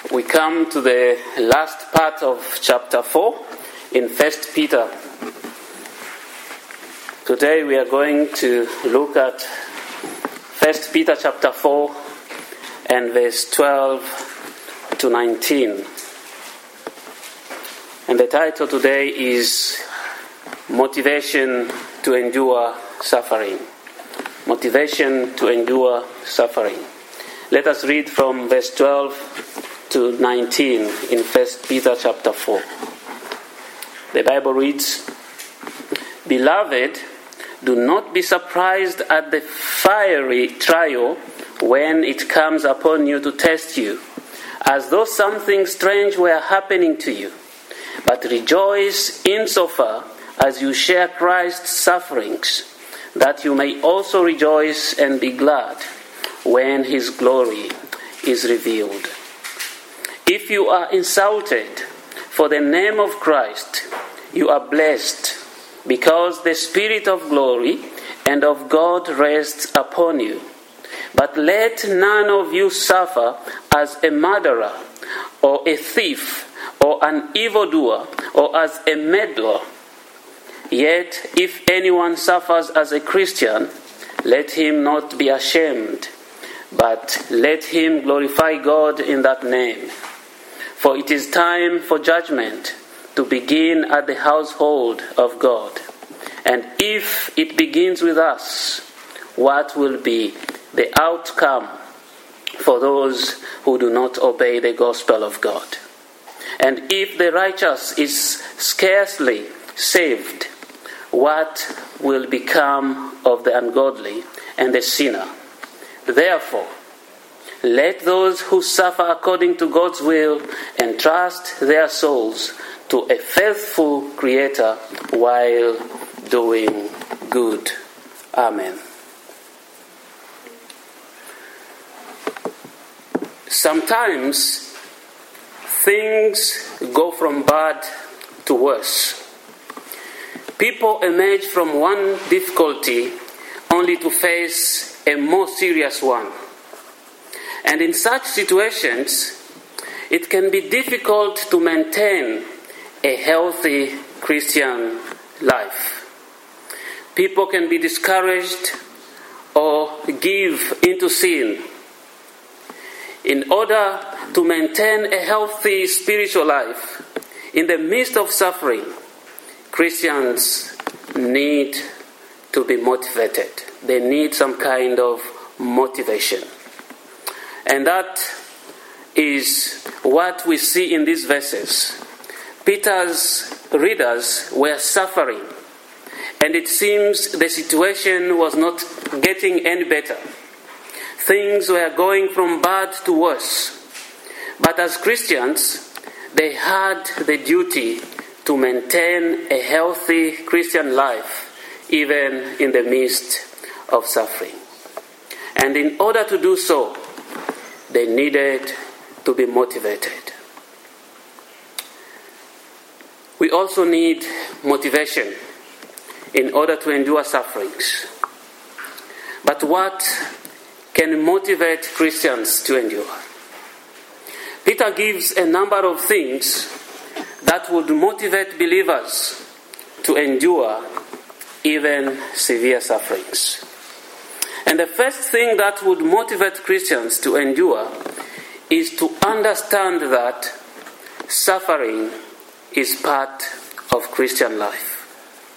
We come to the last part of chapter 4 in 1 Peter. Today we are going to look at 1 Peter chapter 4 and verse 12 to 19. And the title today is Motivation to Endure Suffering. Motivation to endure suffering. Let us read from verse 12 to 19 in 1 Peter chapter 4. The Bible reads, "Beloved, do not be surprised at the fiery trial when it comes upon you to test you, as though something strange were happening to you. But rejoice insofar as you share Christ's sufferings, that you may also rejoice and be glad when his glory is revealed. If you are insulted for the name of Christ, you are blessed, because the Spirit of glory and of God rests upon you. But let none of you suffer as a murderer, or a thief, or an evildoer, or as a meddler. Yet if anyone suffers as a Christian, let him not be ashamed, but let him glorify God in that name. For it is time for judgment to begin at the household of God. And if it begins with us, what will be the outcome for those who do not obey the gospel of God? And if the righteous is scarcely saved, what will become of the ungodly and the sinner? Therefore, let those who suffer according to God's will entrust their souls to a faithful Creator while doing good." Amen. Sometimes things go from bad to worse. People emerge from one difficulty only to face a more serious one. And in such situations, it can be difficult to maintain a healthy Christian life. People can be discouraged or give into sin. In order to maintain a healthy spiritual life in the midst of suffering, Christians need to be motivated. They need some kind of motivation. And that is what we see in these verses. Peter's readers were suffering, and it seems the situation was not getting any better. Things were going from bad to worse. But as Christians, they had the duty to maintain a healthy Christian life, even in the midst of suffering. And in order to do so, they needed to be motivated. We also need motivation in order to endure sufferings. But what can motivate Christians to endure? Peter gives a number of things that would motivate believers to endure even severe sufferings. And the first thing that would motivate Christians to endure is to understand that suffering is part of Christian life.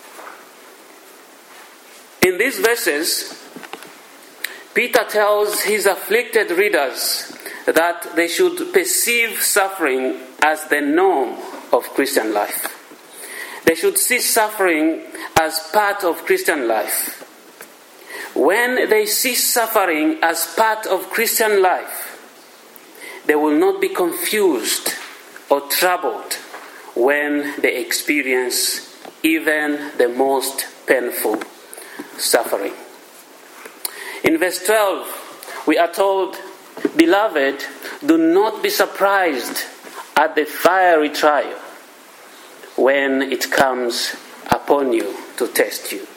In these verses, Peter tells his afflicted readers that they should perceive suffering as the norm of Christian life. They should see suffering as part of Christian life. When they see suffering as part of Christian life, they will not be confused or troubled when they experience even the most painful suffering. In verse 12, we are told, "Beloved, do not be surprised at the fiery trial when it comes upon you to test you."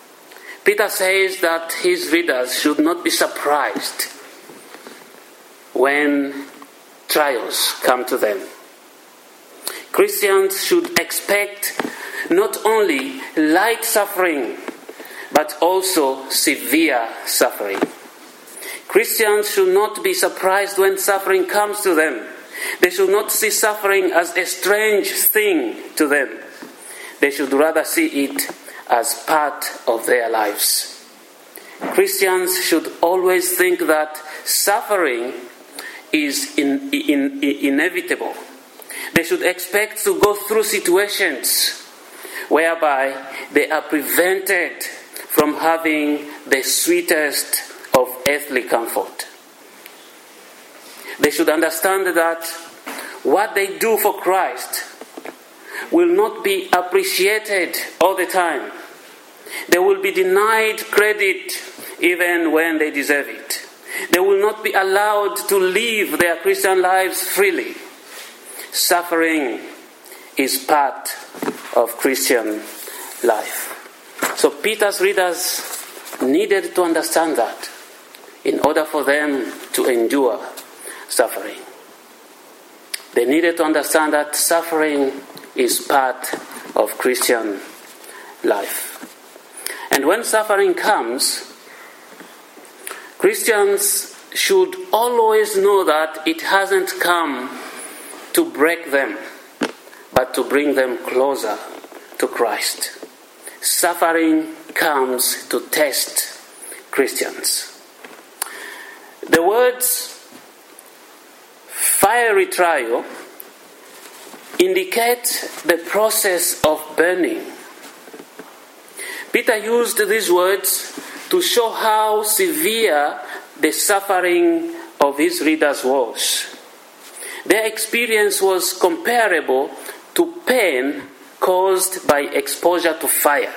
Peter says that his readers should not be surprised when trials come to them. Christians should expect not only light suffering, but also severe suffering. Christians should not be surprised when suffering comes to them. They should not see suffering as a strange thing to them. They should rather see it as part of their lives. Christians should always think that suffering is inevitable. They should expect to go through situations whereby they are prevented from having the sweetest of earthly comfort. They should understand that what they do for Christ will not be appreciated all the time. They will be denied credit even when they deserve it. They will not be allowed to live their Christian lives freely. Suffering is part of Christian life. So Peter's readers needed to understand that in order for them to endure suffering. They needed to understand that suffering is part of Christian life. And when suffering comes, Christians should always know that it hasn't come to break them, but to bring them closer to Christ. Suffering comes to test Christians. The words fiery trial indicate the process of burning. Peter used these words to show how severe the suffering of his readers was. Their experience was comparable to pain caused by exposure to fire.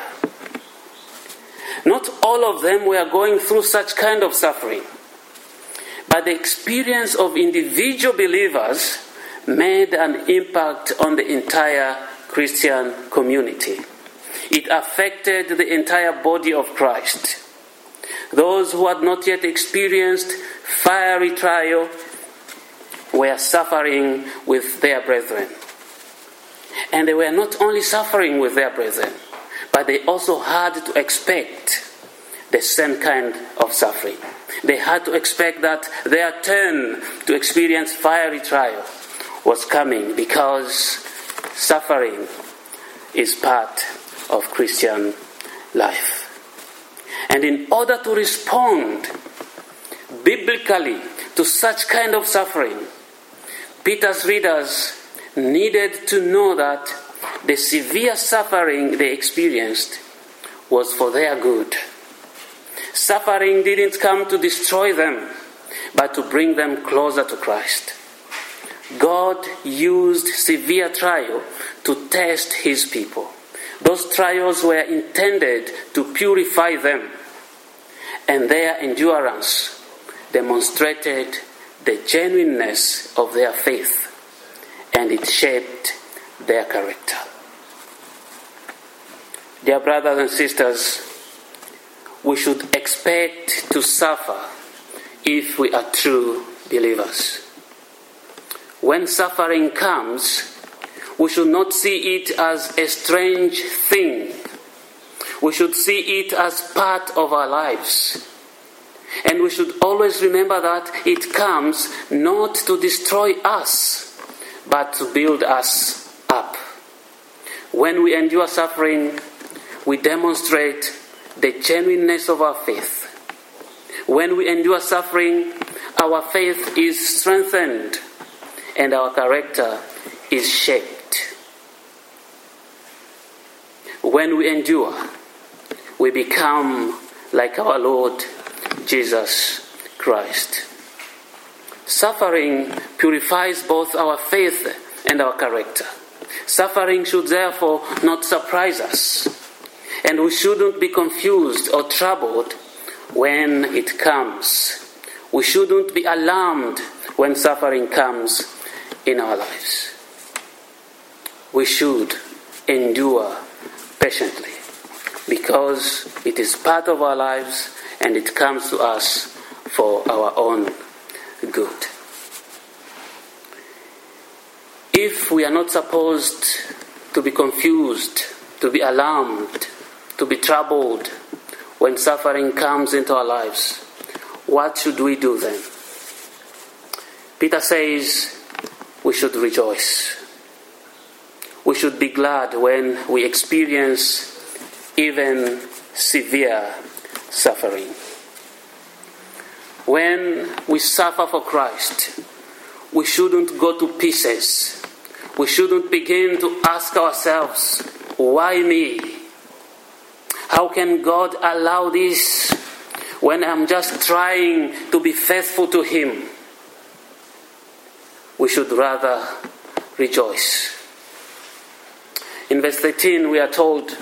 Not all of them were going through such kind of suffering, but the experience of individual believers made an impact on the entire Christian community. It affected the entire body of Christ. Those who had not yet experienced fiery trial were suffering with their brethren. And they were not only suffering with their brethren, but they also had to expect the same kind of suffering. They had to expect that their turn to experience fiery trial was coming, because suffering is part of Christian life. And in order to respond biblically to such kind of suffering, Peter's readers needed to know that the severe suffering they experienced was for their good. Suffering didn't come to destroy them, but to bring them closer to Christ. God used severe trial to test his people. Those trials were intended to purify them, and their endurance demonstrated the genuineness of their faith, and it shaped their character. Dear brothers and sisters, we should expect to suffer if we are true believers. When suffering comes, we should not see it as a strange thing. We should see it as part of our lives. And we should always remember that it comes not to destroy us, but to build us up. When we endure suffering, we demonstrate the genuineness of our faith. When we endure suffering, our faith is strengthened and our character is shaped. When we endure, we become like our Lord Jesus Christ. Suffering purifies both our faith and our character. Suffering should therefore not surprise us, and we shouldn't be confused or troubled when it comes. We shouldn't be alarmed when suffering comes in our lives. We should endure patiently, because it is part of our lives and it comes to us for our own good. we are not supposed to be confused, to be alarmed, to be troubled when suffering comes into our lives. What should we do then? Peter says we should rejoice. We should be glad when we experience even severe suffering. When we suffer for Christ, we shouldn't go to pieces. We shouldn't begin to ask ourselves, why me? How can God allow this when I'm just trying to be faithful to Him? We should rather rejoice. In verse 13 we are told,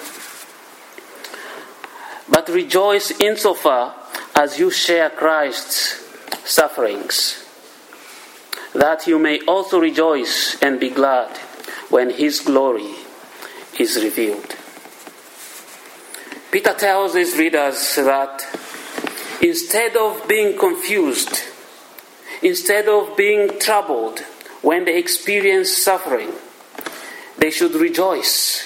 "But rejoice insofar as you share Christ's sufferings, that you may also rejoice and be glad when His glory is revealed." Peter tells his readers that instead of being confused, instead of being troubled when they experience suffering, they should rejoice.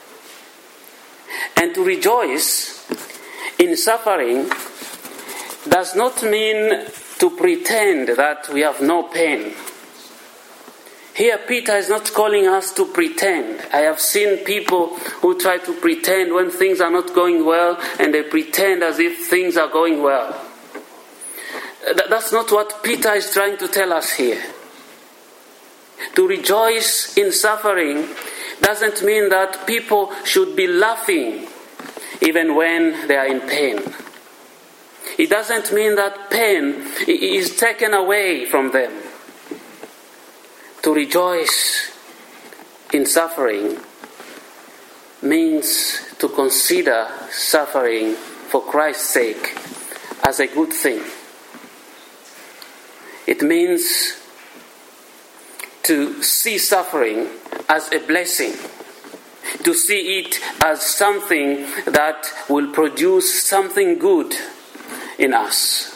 And to rejoice in suffering does not mean to pretend that we have no pain. Here Peter is not calling us to pretend. I have seen people who try to pretend when things are not going well, and they pretend as if things are going well. That's not what Peter is trying to tell us here. To rejoice in suffering doesn't mean that people should be laughing even when they are in pain. It doesn't mean that pain is taken away from them. To rejoice in suffering means to consider suffering for Christ's sake as a good thing. It means to see suffering as a blessing, to see it as something that will produce something good in us.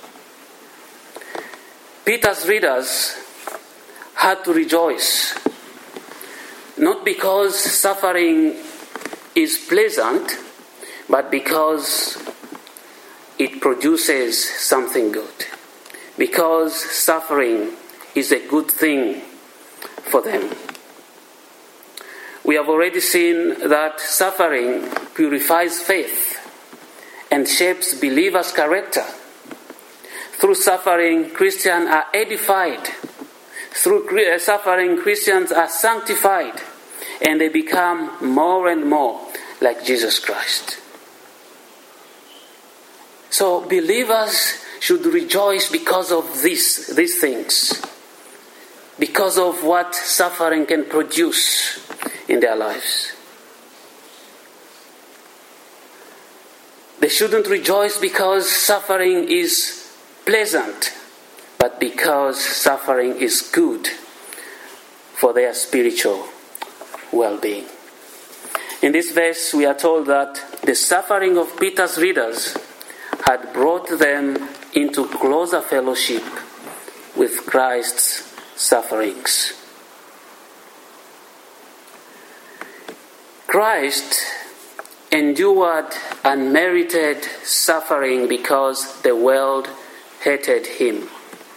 Peter's readers had to rejoice, not because suffering is pleasant, but because it produces something good, because suffering is a good thing for them. We have already seen that suffering purifies faith and shapes believers' character. Through suffering, Christians are edified. Through suffering, Christians are sanctified, and they become more and more like Jesus Christ. So believers should rejoice because of these things, because of what suffering can produce in their lives. They shouldn't rejoice because suffering is pleasant, but because suffering is good for their spiritual well-being. In this verse, we are told that the suffering of Peter's readers had brought them into closer fellowship with Christ's sufferings. Christ endured unmerited suffering because the world hated him.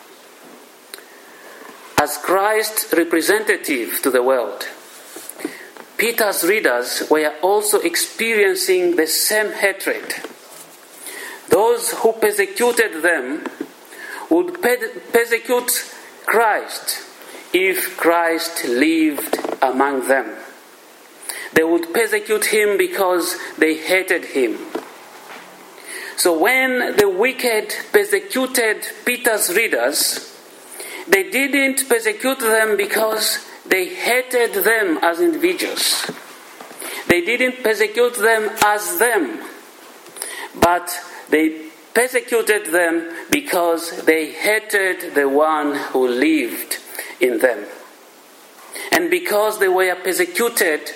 As Christ's representative to the world, Peter's readers were also experiencing the same hatred. Those who persecuted them would persecute Christ if Christ lived among them. They would persecute him because they hated him. So when the wicked persecuted Peter's readers, they didn't persecute them because they hated them as individuals. They didn't persecute them as them, but they persecuted them because they hated the one who lived in them. And because they were persecuted,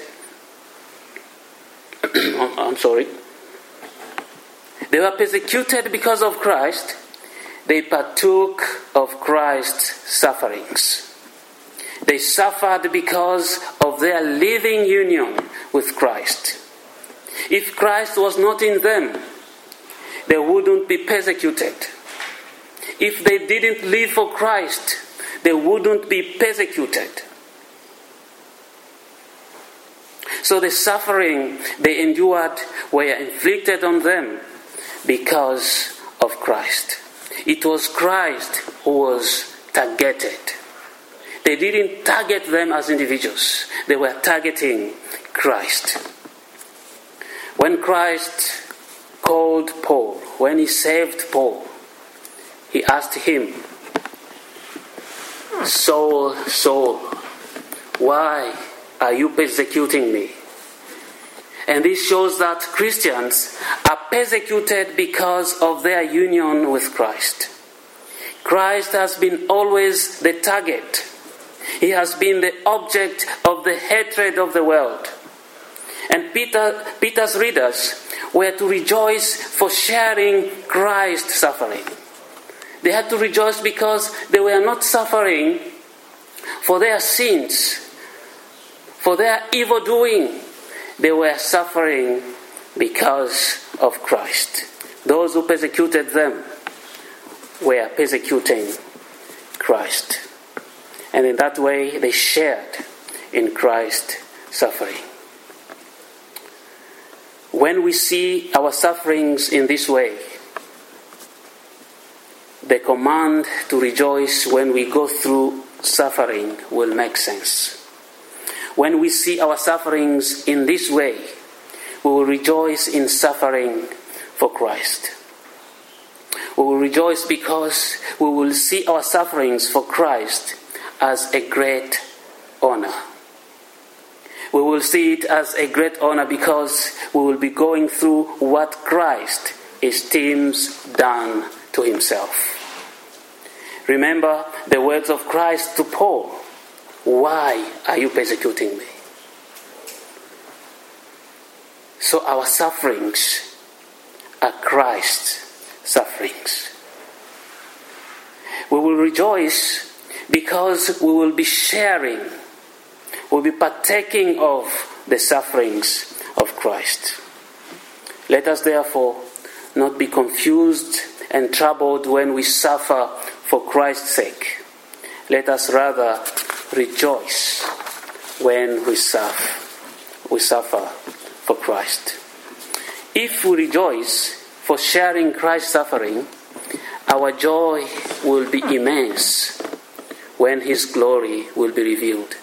they were persecuted because of Christ, they partook of Christ's sufferings. They suffered because of their living union with Christ. If Christ was not in them, they wouldn't be persecuted. If they didn't live for Christ, they wouldn't be persecuted. So the suffering they endured were inflicted on them because of Christ. It was Christ who was targeted. They didn't target them as individuals. They were targeting Christ. When Christ called Paul, when he saved Paul, he asked him, "Saul, Saul, why are you persecuting me?" And this shows that Christians are persecuted because of their union with Christ. Christ has been always the target. He has been the object of the hatred of the world. And Peter's readers were to rejoice for sharing Christ's suffering. They had to rejoice because they were not suffering for their sins, for their evil doing. They were suffering because of Christ. Those who persecuted them were persecuting Christ. And in that way, they shared in Christ's suffering. When we see our sufferings in this way, the command to rejoice when we go through suffering will make sense. When we see our sufferings in this way, we will rejoice in suffering for Christ. We will rejoice because we will see our sufferings for Christ as a great honor. We will see it as a great honor because we will be going through what Christ esteems done to himself. Remember the words of Christ to Paul, "Why are you persecuting me?" So our sufferings are Christ's sufferings. We will rejoice because we will be sharing, we'll be partaking of the sufferings of Christ. Let us therefore not be confused and troubled when we suffer for Christ's sake. Let us rather rejoice when we suffer for Christ. If we rejoice for sharing Christ's suffering, our joy will be immense when his glory will be revealed.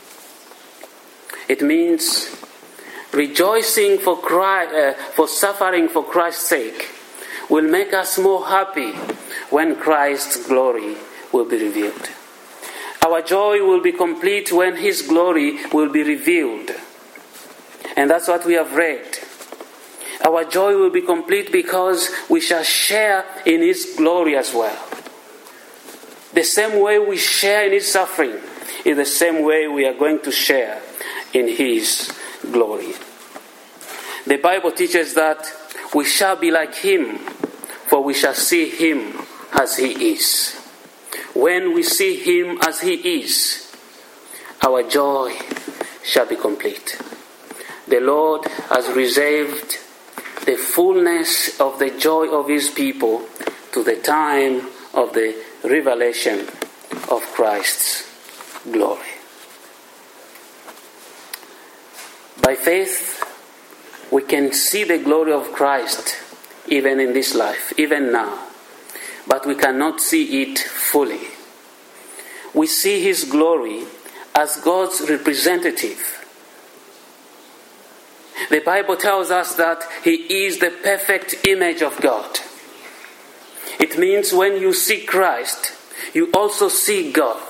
It means rejoicing for suffering for Christ's sake will make us more happy when Christ's glory will be revealed. Our joy will be complete when his glory will be revealed. And that's what we have read. Our joy will be complete because we shall share in his glory as well. The same way we share in his suffering is the same way we are going to share in his glory. The Bible teaches that we shall be like him, for we shall see him as he is. When we see him as he is, our joy shall be complete. The Lord has reserved the fullness of the joy of his people to the time of the revelation of Christ's glory. By faith, we can see the glory of Christ even in this life, even now. But we cannot see it fully. We see his glory as God's representative. The Bible tells us that he is the perfect image of God. It means when you see Christ, you also see God.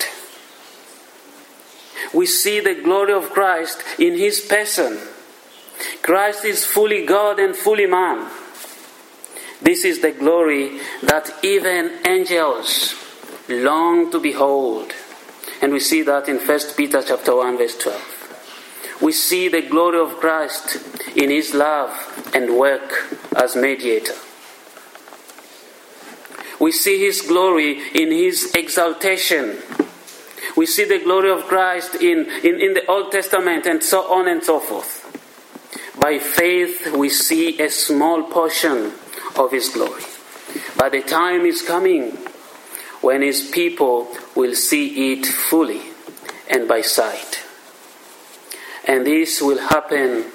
We see the glory of Christ in his person. Christ is fully God and fully man. This is the glory that even angels long to behold. And we see that in 1 Peter chapter 1 verse 12. We see the glory of Christ in his love and work as mediator. We see his glory in his exaltation. We see the glory of Christ in the Old Testament and so on and so forth. By faith, we see a small portion of His glory. But the time is coming when His people will see it fully and by sight. And this will happen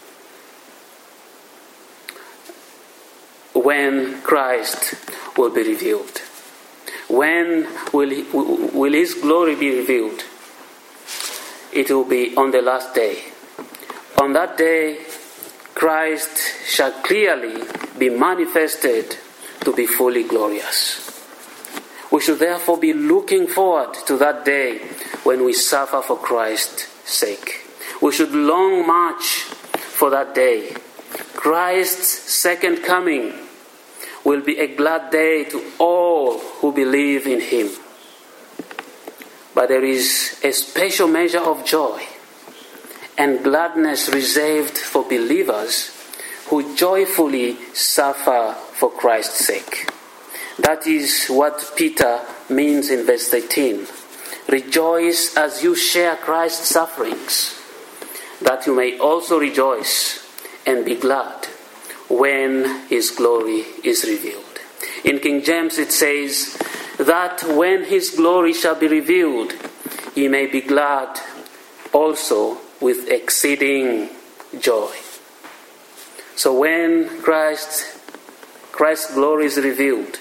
when Christ will be revealed. When will His glory be revealed? It will be on the last day. On that day, Christ shall clearly be manifested to be fully glorious. We should therefore be looking forward to that day when we suffer for Christ's sake. We should long march for that day. Christ's second coming will be a glad day to all who believe in Him. But there is a special measure of joy and gladness reserved for believers who joyfully suffer for Christ's sake. That is what Peter means in verse 13. Rejoice as you share Christ's sufferings, that you may also rejoice and be glad when His glory is revealed. In King James it says that when His glory shall be revealed, ye may be glad also with exceeding joy. So when Christ's glory is revealed,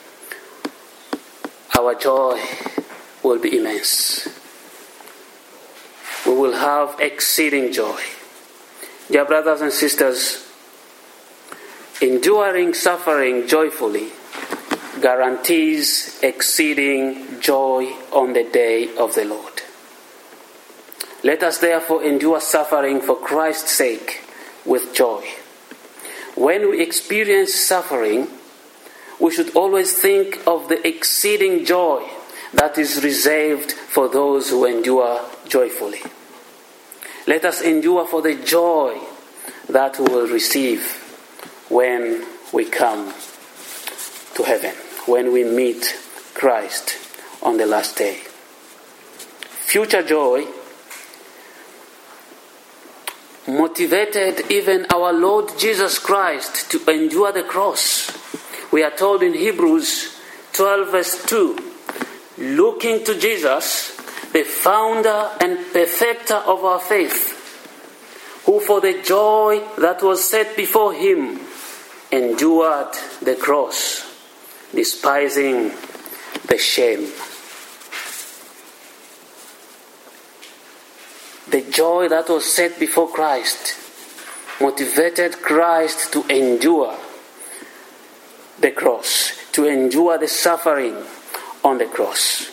our joy will be immense. We will have exceeding joy. Dear brothers and sisters, enduring suffering joyfully guarantees exceeding joy on the day of the Lord. Let us therefore endure suffering for Christ's sake with joy. When we experience suffering, we should always think of the exceeding joy that is reserved for those who endure joyfully. Let us endure for the joy that we will receive when we come to heaven, when we meet Christ on the last day. Future joy motivated even our Lord Jesus Christ to endure the cross. We are told in Hebrews 12 verse 2, looking to Jesus, the founder and perfecter of our faith, who for the joy that was set before Him endured the cross, despising the shame. The joy that was set before Christ motivated Christ to endure the cross, to endure the suffering on the cross.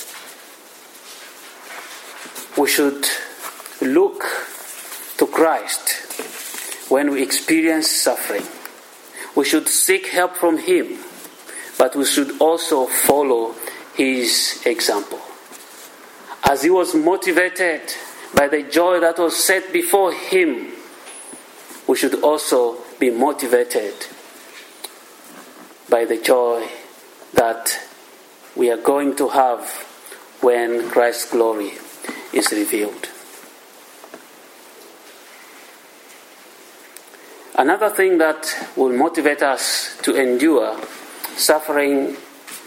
We should look to Christ when we experience suffering. We should seek help from Him, but we should also follow His example. As He was motivated by the joy that was set before Him, we should also be motivated by the joy that we are going to have when Christ's glory is revealed. Another thing that will motivate us to endure suffering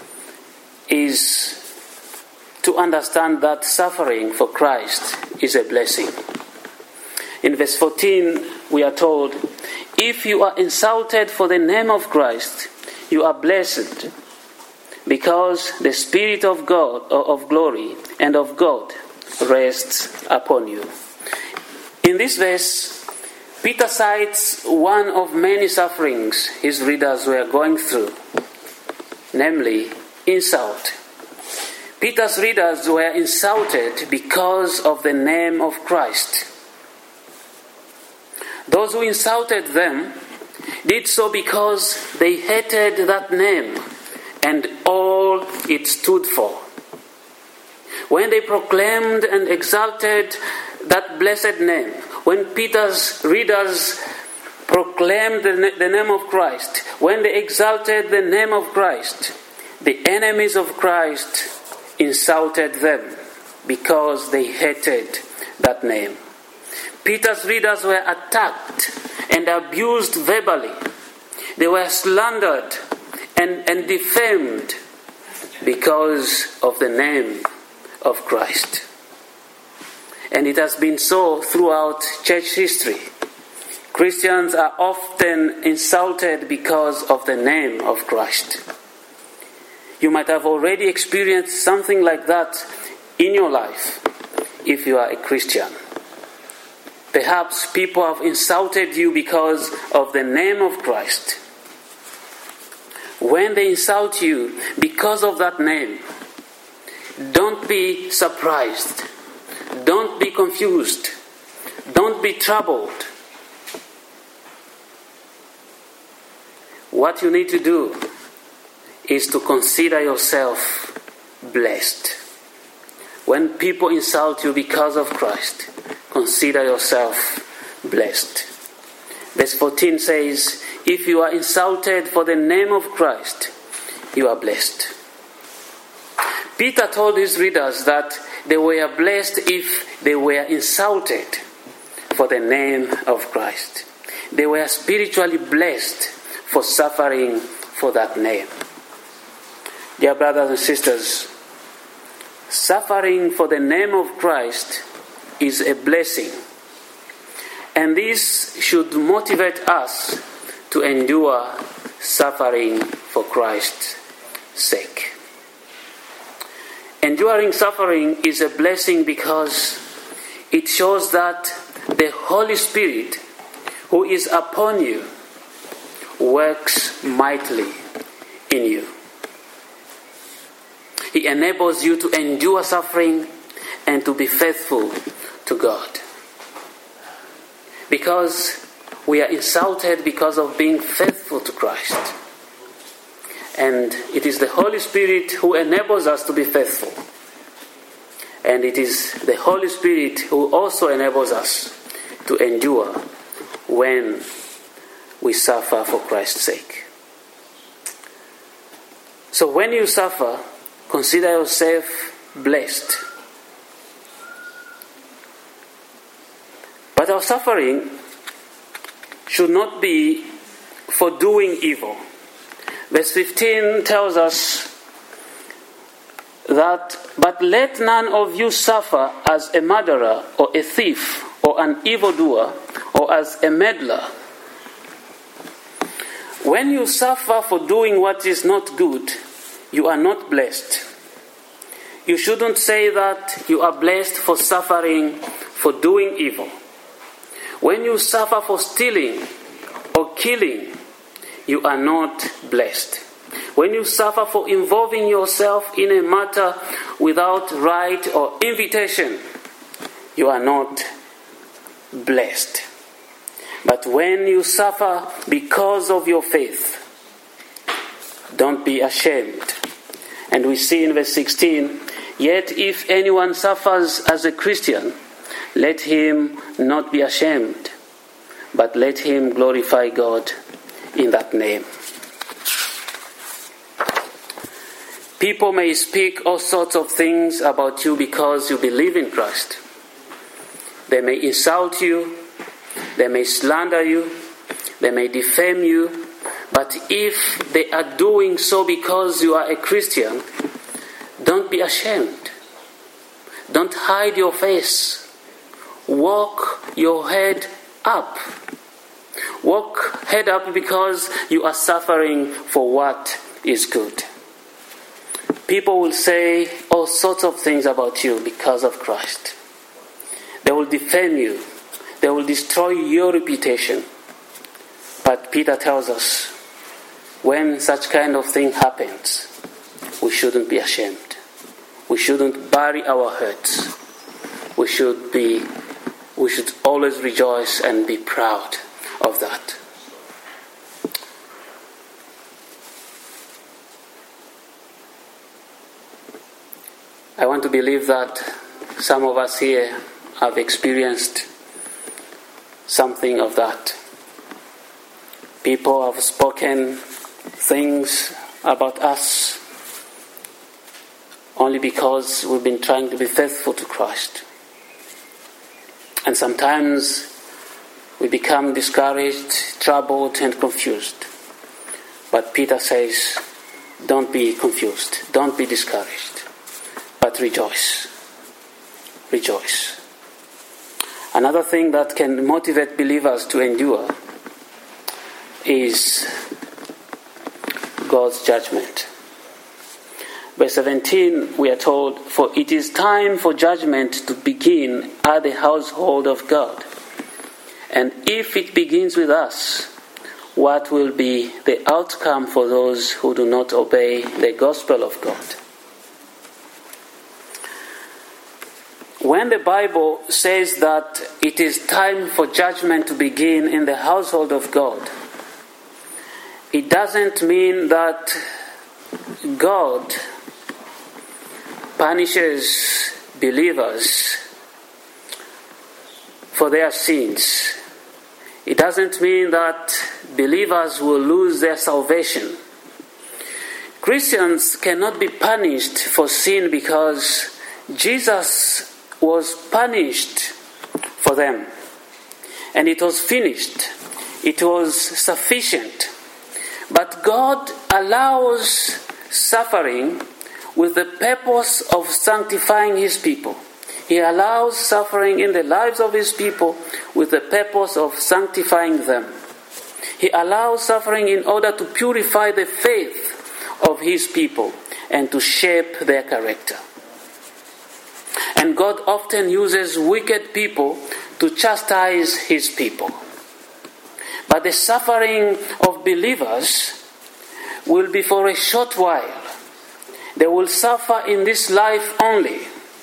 is to understand that suffering for Christ is a blessing. In verse 14, we are told, if you are insulted for the name of Christ, you are blessed, because the Spirit of God, of glory and of God, rests upon you. In this verse, Peter cites one of many sufferings his readers were going through, namely insult. Peter's readers were insulted because of the name of Christ. Those who insulted them did so because they hated that name and all it stood for. When they proclaimed and exalted that blessed name, when Peter's readers proclaimed the name of Christ, when they exalted the name of Christ, the enemies of Christ insulted them because they hated that name. Peter's readers were attacked and abused verbally. They were slandered and defamed because of the name of Christ. And it has been so throughout church history. Christians are often insulted because of the name of Christ. You might have already experienced something like that in your life if you are a Christian. Perhaps people have insulted you because of the name of Christ. When they insult you because of that name, don't be surprised. Don't be confused. Don't be troubled. What you need to do is to consider yourself blessed. When people insult you because of Christ, consider yourself blessed. Verse 14 says, if you are insulted for the name of Christ, you are blessed. Peter told his readers that they were blessed if they were insulted for the name of Christ. They were spiritually blessed for suffering for that name. Dear brothers and sisters, suffering for the name of Christ is a blessing. And this should motivate us to endure suffering for Christ's sake. Enduring suffering is a blessing because it shows that the Holy Spirit who is upon you works mightily in you. He enables you to endure suffering and to be faithful to God. Because we are insulted because of being faithful to Christ. And it is the Holy Spirit who enables us to be faithful. And it is the Holy Spirit who also enables us to endure when we suffer for Christ's sake. So when you suffer, consider yourself blessed. But our suffering should not be for doing evil. Verse 15 tells us that, but let none of you suffer as a murderer or a thief or an evildoer or as a meddler. When you suffer for doing what is not good, you are not blessed. You shouldn't say that you are blessed for suffering for doing evil. When you suffer for stealing or killing, you are not blessed. When you suffer for involving yourself in a matter without right or invitation, you are not blessed. But when you suffer because of your faith, don't be ashamed. And we see in verse 16, yet if anyone suffers as a Christian, let him not be ashamed, but let him glorify God in that name. People may speak all sorts of things about you because you believe in Christ. They may insult you, they may slander you, they may defame you, but if they are doing so because you are a Christian, don't be ashamed. Don't hide your face. Walk your head up. Walk head up because you are suffering for what is good. People will say all sorts of things about you because of Christ. They will defame you. They will destroy your reputation. But Peter tells us, when such kind of thing happens, we shouldn't be ashamed. We shouldn't bury our hurts. We should always rejoice and be proud of that. I want to believe that some of us here have experienced something of that. People have spoken things about us only because we've been trying to be faithful to Christ. And sometimes we become discouraged, troubled, and confused. But Peter says, don't be confused, don't be discouraged, but rejoice. Rejoice. Another thing that can motivate believers to endure is God's judgment. Verse 17, we are told, for it is time for judgment to begin at the household of God. And if it begins with us, what will be the outcome for those who do not obey the gospel of God? When the Bible says that it is time for judgment to begin in the household of God, it doesn't mean that God punishes believers for their sins. It doesn't mean that believers will lose their salvation. Christians cannot be punished for sin because Jesus was punished for them. And it was finished. It was sufficient. But God allows suffering with the purpose of sanctifying His people. He allows suffering in the lives of His people with the purpose of sanctifying them. He allows suffering in order to purify the faith of His people and to shape their character. And God often uses wicked people to chastise His people. But the suffering of believers will be for a short while. They will suffer in this life only.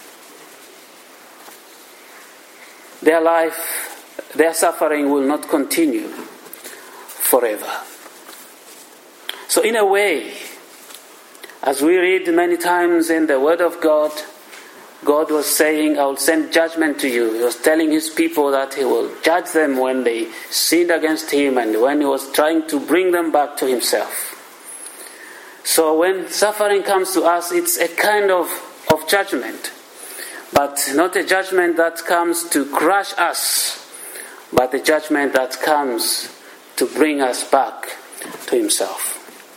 Their suffering will not continue forever. So in a way, as we read many times in the Word of God, God was saying, I will send judgment to you. He was telling His people that He will judge them when they sinned against Him and when He was trying to bring them back to Himself. So when suffering comes to us, it's a kind of judgment. But not a judgment that comes to crush us, but a judgment that comes to bring us back to Himself.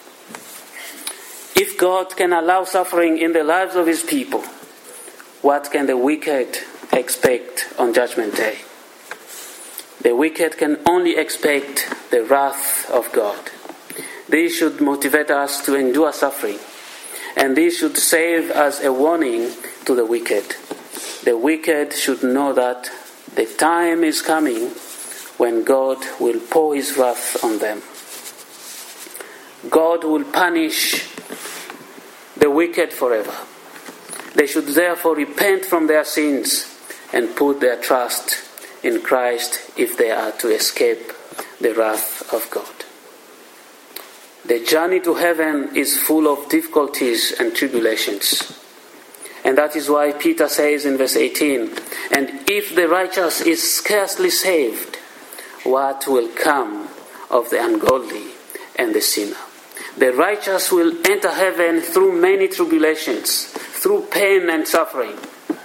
If God can allow suffering in the lives of His people, what can the wicked expect on Judgment Day? The wicked can only expect the wrath of God. This should motivate us to endure suffering, and this should serve as a warning to the wicked. The wicked should know that the time is coming when God will pour His wrath on them. God will punish the wicked forever. They should therefore repent from their sins and put their trust in Christ if they are to escape the wrath of God. The journey to heaven is full of difficulties and tribulations. And that is why Peter says in verse 18, and if the righteous is scarcely saved, what will come of the ungodly and the sinner? The righteous will enter heaven through many tribulations, through pain and suffering.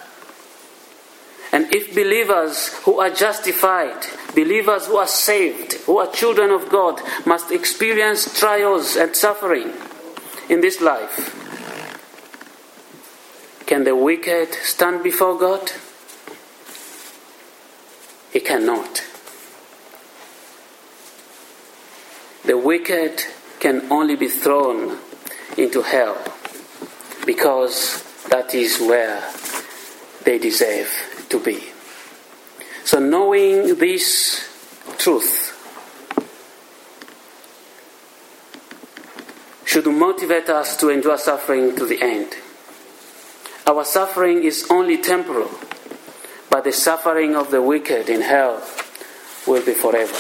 And if believers who are justified, believers who are saved, who are children of God, must experience trials and suffering in this life, can the wicked stand before God? He cannot. The wicked can only be thrown into hell because that is where they deserve to be. So knowing this truth should motivate us to endure suffering to the end. Our suffering is only temporal, but the suffering of the wicked in hell will be forever.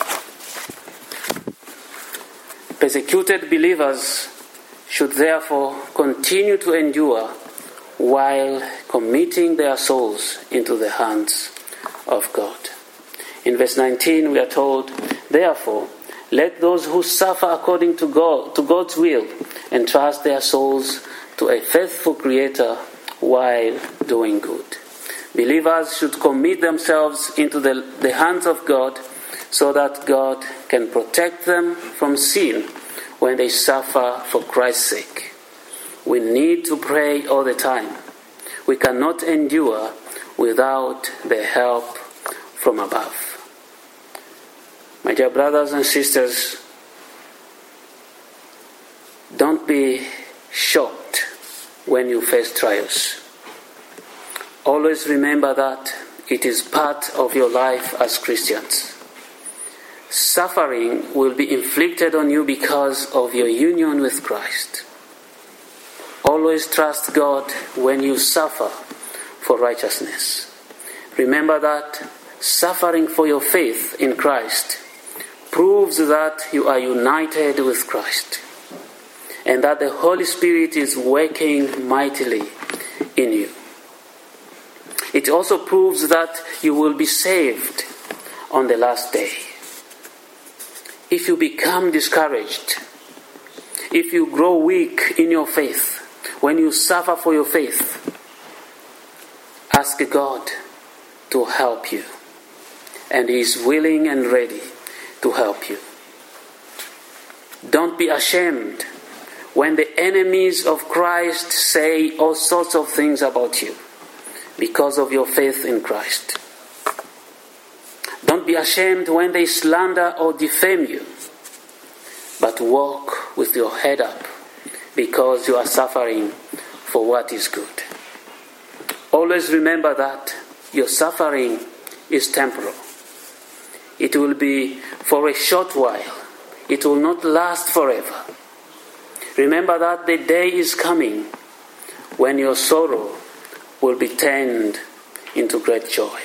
Persecuted believers should therefore continue to endure while committing their souls into the hands of God. In verse 19 we are told, therefore, let those who suffer according to God's will entrust their souls to to a faithful Creator while doing good. Believers should commit themselves into the hands of God so that God can protect them from sin when they suffer for Christ's sake. We need to pray all the time. We cannot endure without the help from above. My dear brothers and sisters, don't be shocked when you face trials. Always remember that it is part of your life as Christians. Suffering will be inflicted on you because of your union with Christ. Always trust God when you suffer for righteousness. Remember that suffering for your faith in Christ proves that you are united with Christ and that the Holy Spirit is working mightily in you. It also proves that you will be saved on the last day. If you become discouraged, if you grow weak in your faith, when you suffer for your faith, ask God to help you. And He is willing and ready to help you. Don't be ashamed when the enemies of Christ say all sorts of things about you because of your faith in Christ. Don't be ashamed when they slander or defame you, but walk with your head up because you are suffering for what is good. Always remember that your suffering is temporal. It will be for a short while. It will not last forever. Remember that the day is coming when your sorrow will be turned into great joy.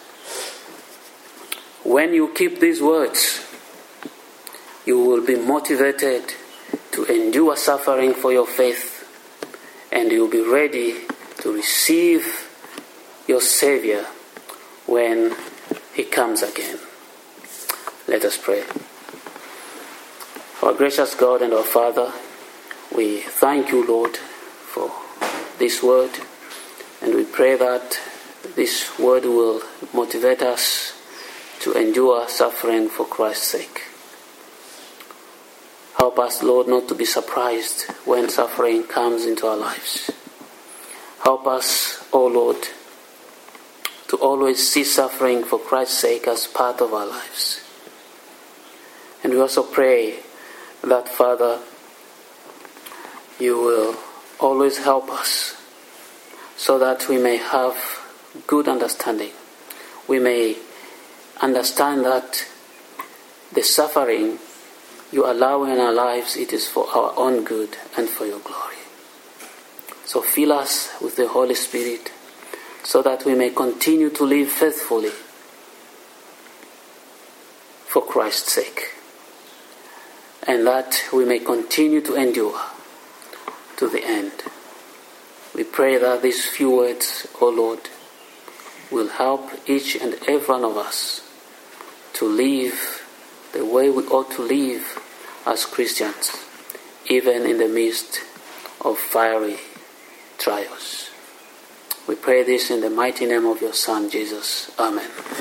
When you keep these words, you will be motivated to endure suffering for your faith, and you will be ready to receive your Savior when He comes again. Let us pray. Our gracious God and our Father, we thank you, Lord, for this word, and we pray that this word will motivate us to endure suffering for Christ's sake. Help us, Lord, not to be surprised when suffering comes into our lives. Help us, O Lord, to always see suffering for Christ's sake as part of our lives. And we also pray that, Father, you will always help us so that we may have good understanding. We may understand that the suffering you allow in our lives, it is for our own good and for your glory. So fill us with the Holy Spirit so that we may continue to live faithfully for Christ's sake, and that we may continue to endure to the end. We pray that these few words, O Lord, will help each and every one of us to live the way we ought to live as Christians, even in the midst of fiery trials. We pray this in the mighty name of your Son, Jesus. Amen.